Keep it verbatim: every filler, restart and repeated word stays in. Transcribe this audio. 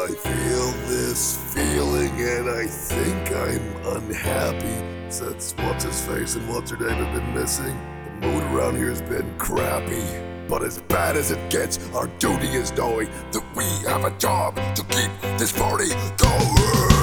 I feel this feeling and I think I'm unhappy. Since what's his face and what's her name have been missing, the mood around here has been crappy. But as bad as it gets, our duty is knowing that we have a job to keep this party going.